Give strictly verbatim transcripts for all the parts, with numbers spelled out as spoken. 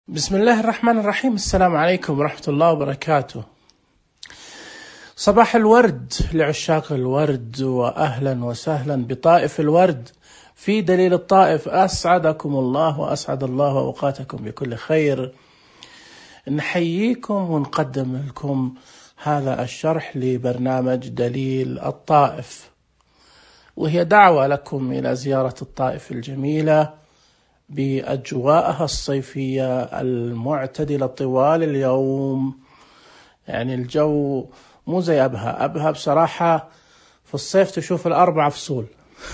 بسم الله الرحمن الرحيم. السلام عليكم ورحمة الله وبركاته. صباح الورد لعشاق الورد، وأهلا وسهلا بطائف الورد في دليل الطائف. أسعدكم الله وأسعد الله أوقاتكم بكل خير. نحييكم ونقدم لكم هذا الشرح لبرنامج دليل الطائف، وهي دعوة لكم إلى زيارة الطائف الجميلة بأجواءها الصيفية المعتدلة طوال اليوم. يعني الجو مو زي أبها. أبها بصراحة في الصيف تشوف الأربع فصول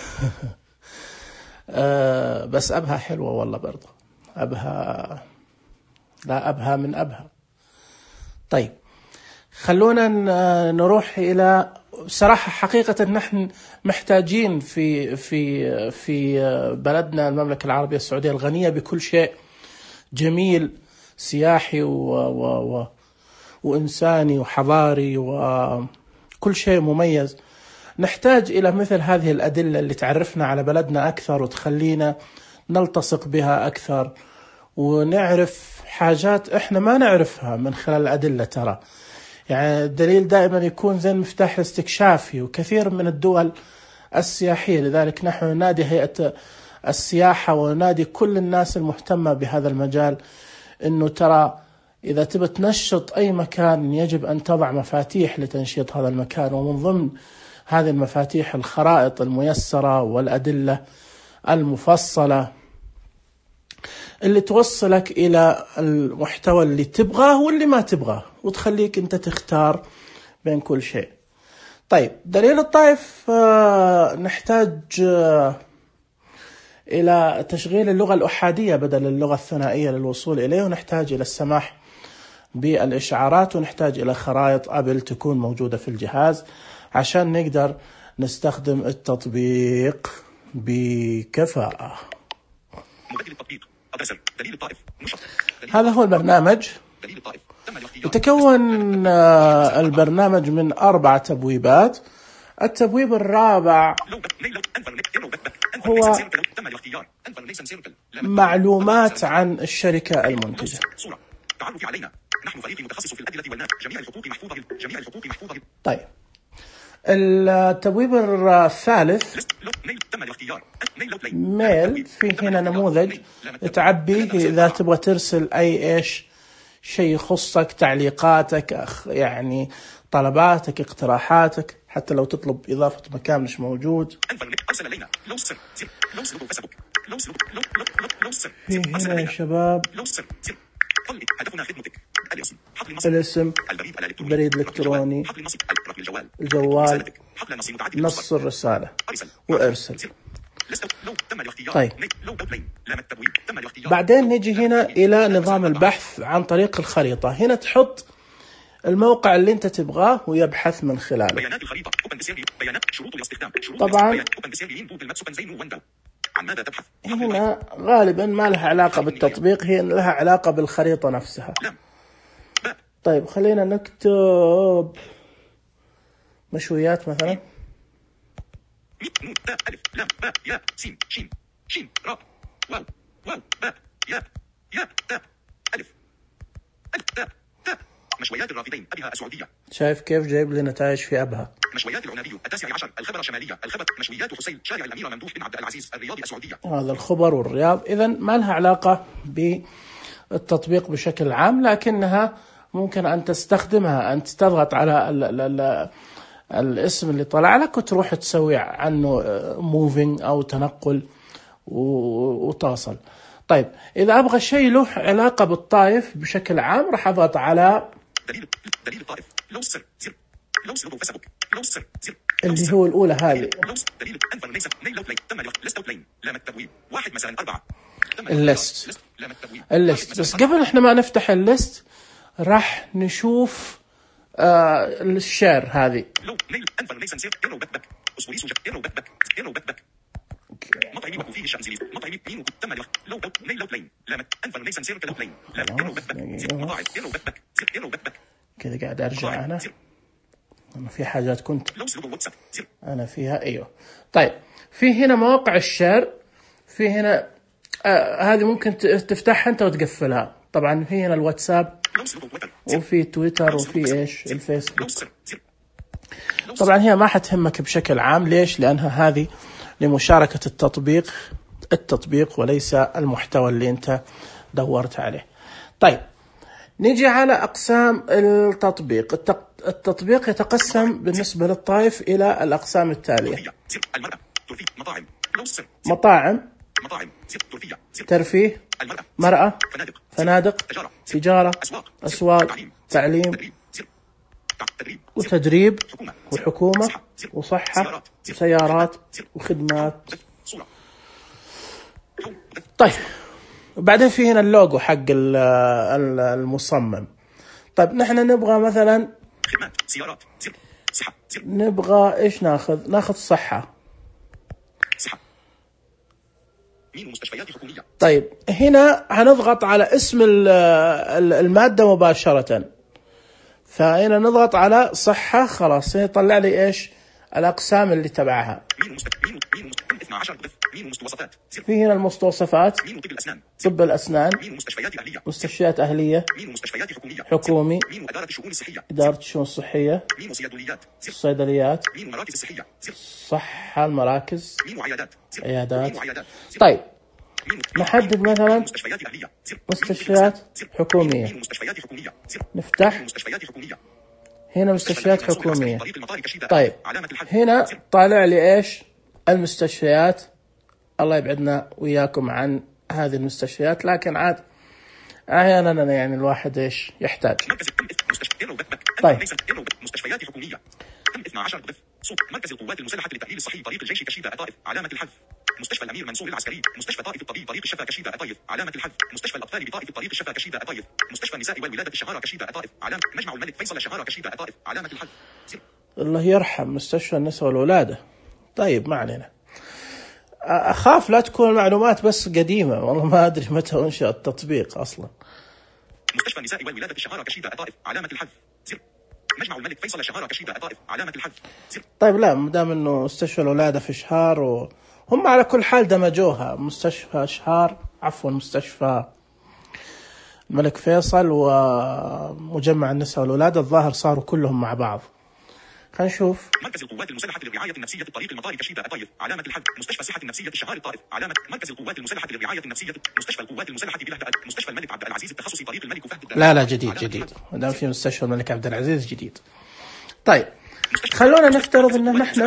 أه بس أبها حلوة والله برضه. أبها لا أبها من أبها. طيب خلونا نروح إلى صراحة حقيقة نحن محتاجين في في في بلدنا المملكة العربية السعودية الغنية بكل شيء جميل سياحي و و و وإنساني وحضاري وكل شيء مميز. نحتاج إلى مثل هذه الأدلة اللي تعرفنا على بلدنا أكثر وتخلينا نلتصق بها أكثر ونعرف حاجات إحنا ما نعرفها من خلال الأدلة. ترى يعني الدليل دائما يكون زي المفتاح الاستكشافي، وكثير من الدول السياحية. لذلك نحن ننادي هيئة السياحة وننادي كل الناس المهتمة بهذا المجال إنه ترى إذا تبى تنشط أي مكان يجب أن تضع مفاتيح لتنشيط هذا المكان، ومن ضمن هذه المفاتيح الخرائط الميسرة والأدلة المفصلة اللي توصلك إلى المحتوى اللي تبغاه واللي ما تبغاه، وتخليك أنت تختار بين كل شيء. طيب دليل الطائف آه نحتاج آه إلى تشغيل اللغة الأحادية بدل اللغة الثنائية للوصول إليه، ونحتاج إلى السماح بالإشعارات، ونحتاج إلى خرائط أبل تكون موجودة في الجهاز عشان نقدر نستخدم التطبيق بكفاءة. هذا هو البرنامج. يتكون البرنامج من أربع تبويبات. التبويب الرابع هو معلومات عن الشركة المنتجة. طيب التبويب الثالث ميل، في هنا نموذج تعبيه إذا تبغى ترسل أي إيش شيء يخصك، تعليقاتك، يعني طلباتك، اقتراحاتك، حتى لو تطلب إضافة مكان مش موجود. في هنا يا شباب الاسم، بريد الإلكتروني، الجوال، نص الرسالة وارسل. طيب بعدين نجي هنا إلى نظام البحث عن طريق الخريطة. هنا تحط الموقع اللي انت تبغاه ويبحث من خلاله. طبعا هنا غالبا ما لها علاقة بالتطبيق، هي لها علاقة بالخريطة نفسها. طيب خلينا نكتب مشويات مثلا. مشويات الرافدين أبها السعودية. شايف كيف جايب لي نتائج في أبها. مشويات العنبي التاسع عشر الخبر شمالية الخبر. مشويات حسين شارع الأميرة ممدوح بن عبد العزيز الرياض السعودية. هذا الخبر والرياض. إذن ما لها علاقة بالتطبيق بشكل عام، لكنها ممكن أن تستخدمها. أنت تضغط على ال ال ال الاسم اللي طلع لك وتروح تسوي عنه موفينج أو تنقل وتوصل. طيب إذا أبغى شيء له علاقة بالطائف بشكل عام راح أضغط على دليل دليل الطائف لو سر زر لو سر فيسبوك لو سر زر اللي هو الأولى هذه دليل أنفر ليس نيل بلاي تم ليست بلاي لام التبويب واحد مثلا أربعة الليست الليست. بس قبل إحنا ما نفتح الليست راح نشوف آه الشير هذه. لو نيل أنفر ليس نسير إيرو بك بك أسبوعي سوجا إيرو بك بك إيرو بك بك مطعمي وفيه الشمسي مطعمي مين تم لو لو نيل لو بلاي لام أنفر ليس نسير كلو بلاي لام إيرو بك بك مطاعم إيرو بك بك إيرو بك بك كذا. قاعد أرجع أنا أنا في حاجات كنت أنا فيها. أيوه طيب في هنا مواقع الشير. في هنا آه هذه ممكن تفتحها أنت وتقفلها. طبعا في هنا الواتساب وفي تويتر وفي إيش الفيسبوك. طبعا هي ما حتهمك بشكل عام. ليش؟ لأنها هذه لمشاركة التطبيق التطبيق وليس المحتوى اللي أنت دورت عليه. طيب نيجي على أقسام التطبيق. التطبيق يتقسم بالنسبة للطائف إلى الأقسام التالية: مطاعم، ترفيه، مرأة، فنادق، تجارة، أسواق، تعليم وتدريب وحكومة وصحة وسيارات وخدمات. طيب وبعدين في هنا اللوجو حق المصمم. طيب نحن نبغى مثلا نبغى إيش ناخذ؟ ناخذ صحة. طيب هنا هنضغط على اسم المادة مباشرة، فهنا نضغط على صحة. خلاص يطلع لي إيش الأقسام اللي تبعها. في هنا المستوصفات: طب الأسنان، مستشفيات أهلية، حكومي، إدارة الشؤون الصحية، الصيدليات، صحة، المراكز، عيادات. طيب نحدد مثلا مستشفيات حكومية، نفتح هنا مستشفيات حكومية. طيب هنا طالع لي إيش المستشفيات. الله يبعدنا وياكم عن هذه المستشفيات، لكن عاد أحيانا يعني الواحد إيش يحتاج. طيب مستشفيات حكومية اثنا عشر مركز القوات المسلحة للتأهيل الصحي طريق الجيش كشيدة طائف علامة الحذف. مستشفى الأمير منصور العسكري، مستشفى طائف الطبيب طريق الشفا كشيدة طائف علامة الحذف. مستشفى الأطفال بطائف طريق الشفا كشيدة طائف. مستشفى النساء والولادة الشهارة كشيدة طائف علامة. مجمع الملك فيصل الشهارة كشيدة طائف علامة الحذف. الله يرحم مستشفى النساء والولادة. طيب ما علينا. أخاف لا تكون المعلومات بس قديمة، والله ما أدري متى أنشأ التطبيق أصلا. مستشفى النساء والولادة الشهارة كشيدة طائف علامة الحذف. مجمع الملك فيصل الشهارة كشيدة طائف علامة الحذف. طيب لا، مدام إنه مستشفى الولادة في شهار وهم على كل حال دمجوها، مستشفى شهار عفوا مستشفى الملك فيصل ومجمع النساء والولادة الظاهر صاروا كلهم مع بعض. خلينا نشوف. مركز القوات المسلحة للرعاية النفسية الطريق المطاري كشيدة طائف علامة الحذف. مستشفى الصحة النفسية الشهار طائف علامة. مركز القوات المسلحة للرعاية النفسية. مستشفى القوات المسلحة بلهدأ. مستشفى الملك عبد العزيز التخصصي طريق الملك فهد. لا لا جديد جديد، ما دام في مستشفى الملك عبد العزيز جديد. طيب خلونا نفترض ان نحن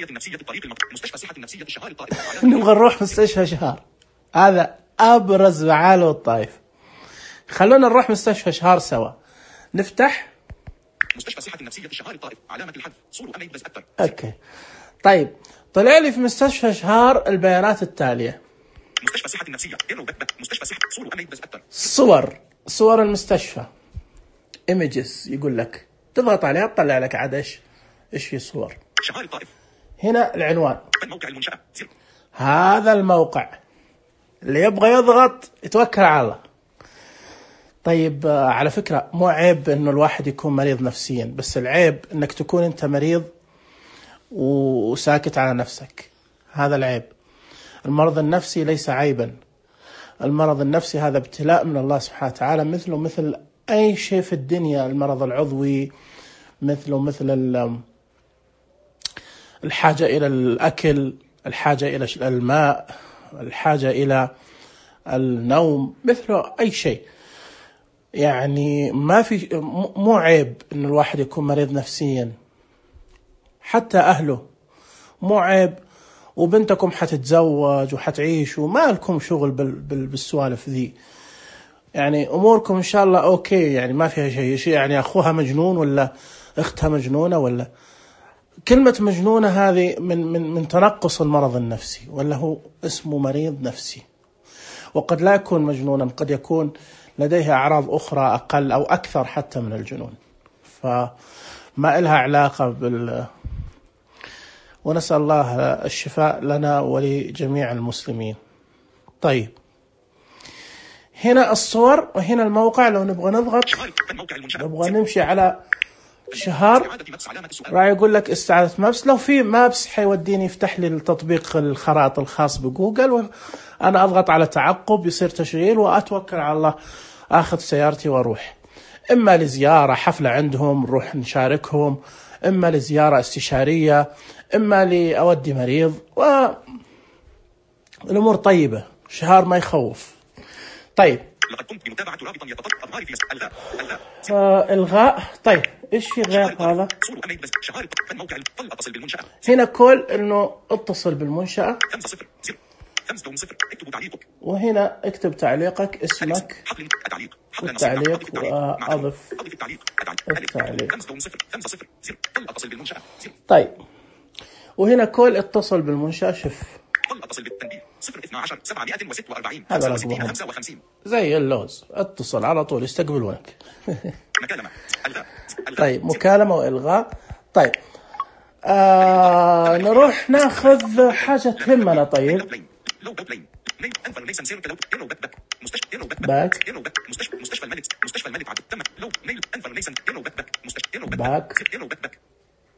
نبغى نروح مستشفى شهار، هذا ابرز معالم الطائف. خلونا نروح مستشفى شهار سوا. نفتح مستشفى الصحة النفسية الشهار طائف علامة الحذف. صورة أميد بس أكثر. اوكي طيب طلع لي في مستشفى شهار البيانات التالية: مستشفى الصحة النفسية، مستشفى صحة، صورة أميد بس أكثر. صور صور المستشفى images، يقول لك تضغط عليها تطلع لك عاد ايش ايش في صور. شهار طائف. هنا العنوان، موقع المنشأة. هذا الموقع اللي يبغى يضغط يتوكل على الله. طيب على فكرة مو عيب انه الواحد يكون مريض نفسيا، بس العيب انك تكون انت مريض وساكت على نفسك، هذا العيب. المرض النفسي ليس عيبا، المرض النفسي هذا ابتلاء من الله سبحانه وتعالى، مثله مثل اي شيء في الدنيا. المرض العضوي مثله مثل الحاجة الى الاكل، الحاجة الى الماء، الحاجة الى النوم، مثله اي شيء. يعني ما في مو عيب ان الواحد يكون مريض نفسيا، حتى اهله مو عيب. وبنتكم حتتزوج وحتعيش وما لكم شغل بالسوالف ذي، يعني اموركم ان شاء الله اوكي، يعني ما فيها شيء شيء يعني اخوها مجنون ولا اختها مجنونة، ولا كلمة مجنونة هذه من من من تنقص المرض النفسي، ولا هو اسمه مريض نفسي. وقد لا يكون مجنونا، قد يكون لديها أعراض أخرى أقل أو أكثر حتى من الجنون، فما إلها علاقة بال. ونسأل الله الشفاء لنا ولجميع المسلمين. طيب هنا الصور وهنا الموقع. لو نبغى نضغط نبغى نمشي على شهار راح يقول لك استعادة مابس. لو في مابس حيوديني يفتح لي التطبيق الخرائط الخاص بجوجل، وأنا أضغط على تعقب يصير تشغيل وأتوكل على الله أخذ سيارتي وأروح، إما لزيارة حفلة عندهم نروح نشاركهم، إما لزيارة استشارية، إما لأودي مريض، والأمور طيبة، شهر ما يخوف. طيب لقد قمت بمتابعة رابطا يتطلب أظهار في ألغاء ألغاء آه إلغاء. طيب إيش في غير هذا؟ صور أميد بس شهادة فالموقع فل أتصل بالمنشأة هنا كل إنه اتصل بالمنشأة، خمسة صفر صفر خمسة دوم صفر اكتب تعليقك، وهنا اكتب تعليقك، اسمك حقل التعليق حقل والتعليق نصيب التعليق وأضف أضف التعليق التعليق. خمسة دوم صفر خمسة صفر صفر فل أتصل بالمنشأة طيب وهنا كل اتصل بالمنشأة، شوف فل أتصل بالتنبيه صفر اثنا عشر سبعمائة وستة وأربعين هذا خمسة وستين رقمهم. خمسة وخمسين زي اللوز، اتصل على طول يستقبلونك. مكالمة ألغاء ألغاء. طيب مكالمة وإلغاء. طيب آه نروح ناخذ حاجة تهمنا. طيب لو بلين نيل انفر ليسن سيرك لو يلو باك باك مستشفى يلو باك باك يلو باك مستشفى مستشفى الملك مستشفى الملك عبد تم لو نيل انفر ليسن يلو باك باك مستشفى يلو باك باك يلو باك باك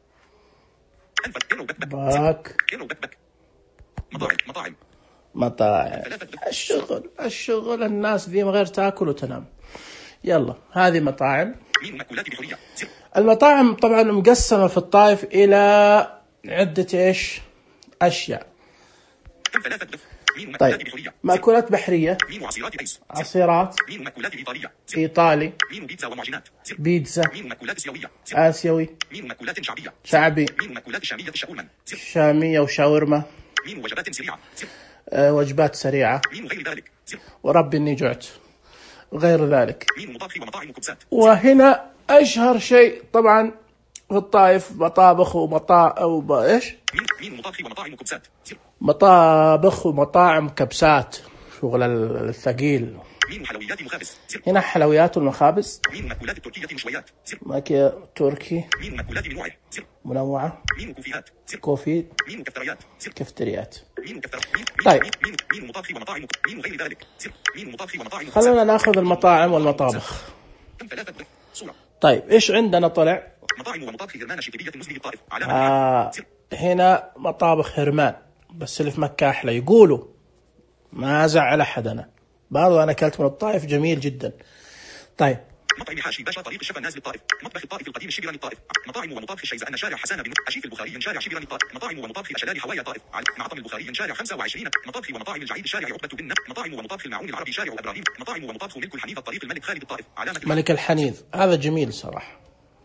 انفر يلو باك باك باك يلو باك باك مطاعم مطاعم مطاعم. الشغل الشغل الناس ذي من غير تاكل وتنام. يلا هذه مطاعم. مين مأكولات بحرية. المطاعم طبعا مقسمة في الطائف إلى عدة إيش أشياء. كم ثلاثة دف. مين مأكولات طيب بحرية. مأكولات بحرية. مين عصيرات ايس. عصيرات. مين مأكولات إيطالية. إيطالي. مين بيتزا ومعجنات. بيتزا. مين مأكولات آسيوية. آسيوي. مين مأكولات شعبية. شعبي. مين مأكولات شامية شاورما. شامية وشاورما. مين وجبات سريعة. أه وجبات سريعة. مين غير ذلك. وربي إني جعت. غير ذلك. مين مطابخ ومطاعم وكبسات. وهنا أشهر شيء طبعا في الطائف مطابخ ومطاعم أو إيش؟ مين مين مطابخ ومطاعم وكبسات. مطابخ ومطاعم كبسات، شغل الثقيل. مين حلويات مخابز. هنا حلويات والمخابز. مين مأكولات التركية مشويات. ماكية تركي. مين مأكولات منوعة. منوعة. مين كوفيات. كوفي. مين كفتريات. كفتريات. مين كفتر مين طيب. مين مين مين مطابخ ومطاعم مين غير ذلك. مين مطابخ ومطاعم. خلونا ناخذ المطاعم والمطابخ. كم ثلاثة صورة. طيب ايش عندنا طلع؟ مطاعم ومطابخ هرمان الشتيبية المسلم الطائف علامة. آه هنا مطابخ هرمان، بس اللي في مكة أحلى يقولوا، ما زعل أحد. أنا برضو أنا أكلت من الطائف جميل جدا. طيب مطعم حاشي باشا طريق الشفا النازل الطائف. مطبخ الطائف القديم الشبراني الطائف. مطاعم ومطابخ الشيزان شارع حسان بن أشيف البخاري شارع شبراني الطائف. مطاعم ومطابخ أشلال حوايا طائف. معطم البخاري شارع خمسة وعشرين. مطابخ ومطاعم الجعيد شارع عقبة بن. مطاعم ومطابخ المعون العربي شارع إبراهيم. مطاعم ومطابخ ملك الحنيف الطريق الملك خالد الطائف علامة. ملك الحنيذ هذا جميل صراحة.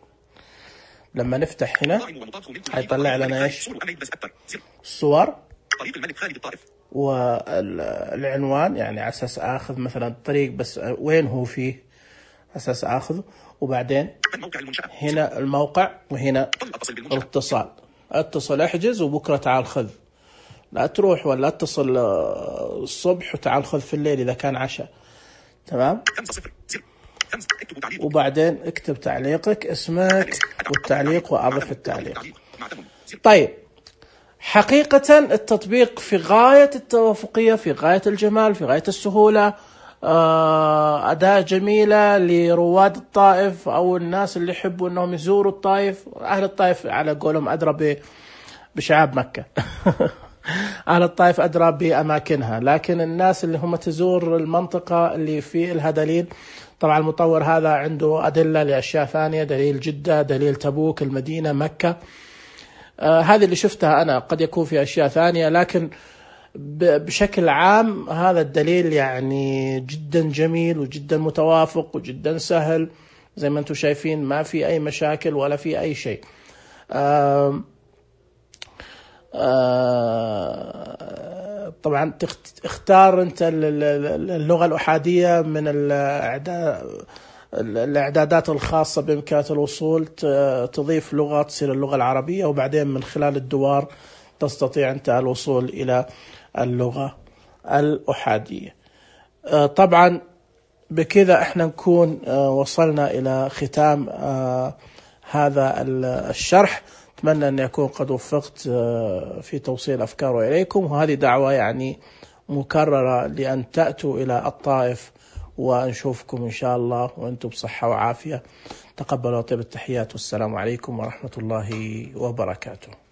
لما نفتح هنا هيطلع لنا ايش؟ الصور، طريق الملك خالد الطائف، والعنوان، يعني على اساس اخذ مثلا الطريق بس وين هو فيه اساس اخذه، وبعدين هنا الموقع، وهنا الاتصال. اتصل احجز وبكره تعال خذ، لا تروح ولا اتصل الصبح وتعال خذ في الليل اذا كان عشاء. تمام. وبعدين اكتب تعليقك، اسمك والتعليق واضف التعليق. طيب حقيقة التطبيق في غاية التوافقية، في غاية الجمال، في غاية السهولة، أداة جميلة لرواد الطائف أو الناس اللي يحبوا أنهم يزوروا الطائف. أهل الطائف على قولهم أدرى بشعاب مكة أهل الطائف أدرى بأماكنها، لكن الناس اللي هم تزور المنطقة اللي في لها دليل. طبعا المطور هذا عنده أدلة لأشياء ثانية، دليل جدة، دليل تبوك، المدينة، مكة. آه هذه اللي شفتها أنا، قد يكون في أشياء ثانية، لكن بشكل عام هذا الدليل يعني جدا جميل وجدا متوافق وجدا سهل، زي ما أنتم شايفين ما في أي مشاكل ولا في أي شيء. آه آه طبعا اختار أنت اللغة الأحادية من الإعدادات الخاصة بإمكانية الوصول، تضيف لغة تصير اللغة العربية، وبعدين من خلال الدوار تستطيع أنت الوصول إلى اللغة الأحادية. طبعا بكذا احنا نكون وصلنا إلى ختام هذا الشرح. أتمنى أن يكون قد وفقت في توصيل أفكاره إليكم، وهذه دعوة يعني مكررة لأن تأتوا إلى الطائف ونشوفكم إن شاء الله وأنتم بصحة وعافية. تقبلوا طيب التحيات، والسلام عليكم ورحمة الله وبركاته.